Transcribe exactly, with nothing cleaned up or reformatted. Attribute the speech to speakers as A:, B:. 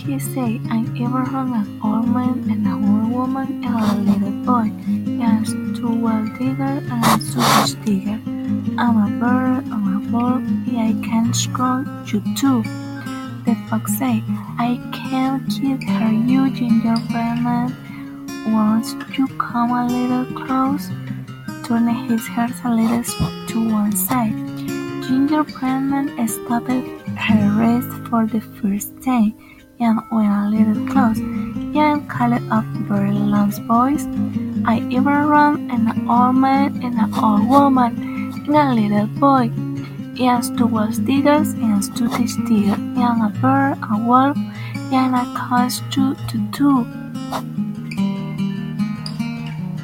A: he said, I ever run an old man and an old woman and a little boy. Yes, two well digger and a Swedish digger. I'm a bird, I'm a wolf, yeah, I can scroll you too. The fox said, I can't keep her, you gingerbread man. Won't you come a little close? Turning his head a little to one side. Gingerbread man stopped her race for the first time and went a little close. And called up very loud voice, I ever run an old man and an old woman and a little boy. Yes, two was diggers and two digger, and a bird, a wolf, and a cost two to two.